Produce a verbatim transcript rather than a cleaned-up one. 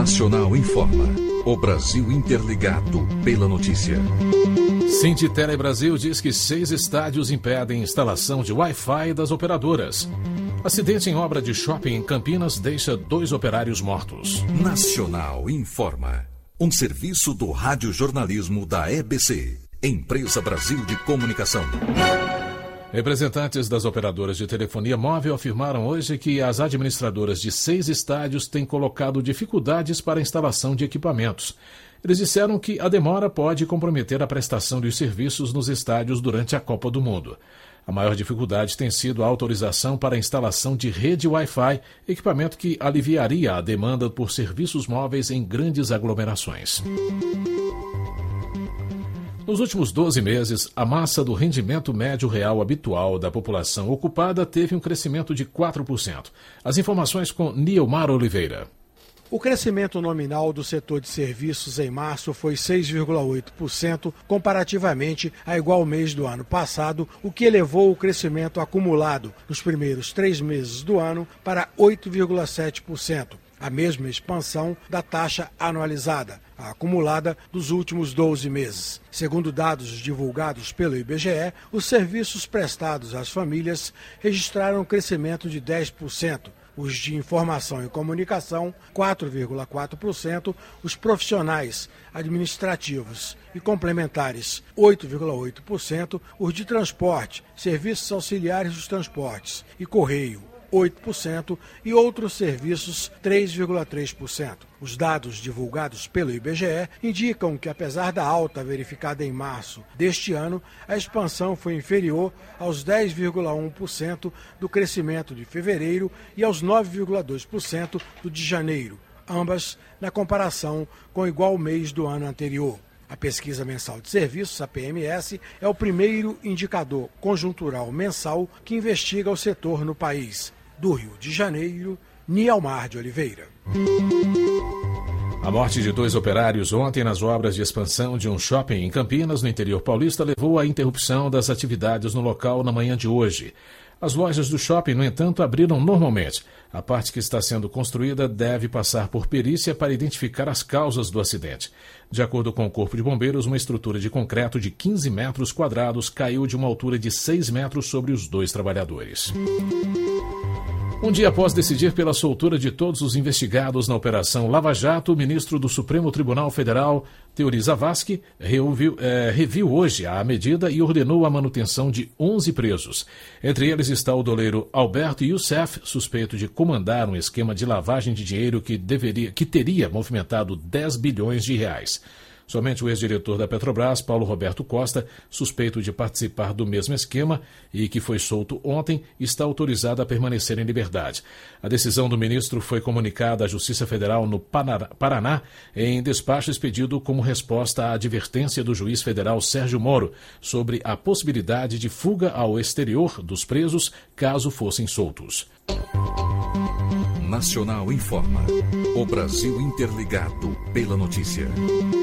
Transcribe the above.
Nacional informa. O Brasil interligado pela notícia. Sintitele Brasil diz que seis estádios impedem instalação de Wi-Fi das operadoras. Acidente em obra de shopping em Campinas deixa dois operários mortos. Nacional informa. Um serviço do radiojornalismo da E B C, Empresa Brasil de Comunicação. Representantes das operadoras de telefonia móvel afirmaram hoje que as administradoras de seis estádios têm colocado dificuldades para a instalação de equipamentos. Eles disseram que a demora pode comprometer a prestação dos serviços nos estádios durante a Copa do Mundo. A maior dificuldade tem sido a autorização para a instalação de rede Wi-Fi, equipamento que aliviaria a demanda por serviços móveis em grandes aglomerações. Nos últimos doze meses, a massa do rendimento médio real habitual da população ocupada teve um crescimento de quatro por cento. As informações com Nielmar Oliveira. O crescimento nominal do setor de serviços em março foi seis vírgula oito por cento comparativamente a igual mês do ano passado, o que elevou o crescimento acumulado nos primeiros três meses do ano para oito vírgula sete por cento. A mesma expansão da taxa anualizada, a acumulada dos últimos doze meses. Segundo dados divulgados pelo I B G E, os serviços prestados às famílias registraram um crescimento de dez por cento. Os de informação e comunicação, quatro vírgula quatro por cento, os profissionais, administrativos e complementares, oito vírgula oito por cento, os de transporte, serviços auxiliares dos transportes e correio, oito por cento, e outros serviços, três vírgula três por cento. Os dados divulgados pelo I B G E indicam que, apesar da alta verificada em março deste ano, a expansão foi inferior aos dez vírgula um por cento do crescimento de fevereiro e aos nove vírgula dois por cento do de janeiro, ambas na comparação com o igual mês do ano anterior. A pesquisa mensal de serviços, a P M S, é o primeiro indicador conjuntural mensal que investiga o setor no país. Do Rio de Janeiro, Nielmar de Oliveira. A morte de dois operários ontem nas obras de expansão de um shopping em Campinas, no interior paulista, levou à interrupção das atividades no local na manhã de hoje. As lojas do shopping, no entanto, abriram normalmente. A parte que está sendo construída deve passar por perícia para identificar as causas do acidente. De acordo com o Corpo de Bombeiros, uma estrutura de concreto de quinze metros quadrados caiu de uma altura de seis metros sobre os dois trabalhadores. Um dia após decidir pela soltura de todos os investigados na Operação Lava Jato, o ministro do Supremo Tribunal Federal, Teori Zavascki, reviu, é, reviu hoje a medida e ordenou a manutenção de onze presos. Entre eles está o doleiro Alberto Youssef, suspeito de comandar um esquema de lavagem de dinheiro que, deveria, que teria movimentado dez bilhões de reais. Somente o ex-diretor da Petrobras, Paulo Roberto Costa, suspeito de participar do mesmo esquema e que foi solto ontem, está autorizado a permanecer em liberdade. A decisão do ministro foi comunicada à Justiça Federal no Paraná em despacho expedido como resposta à advertência do juiz federal Sérgio Moro sobre a possibilidade de fuga ao exterior dos presos caso fossem soltos. Nacional informa. O Brasil interligado pela notícia.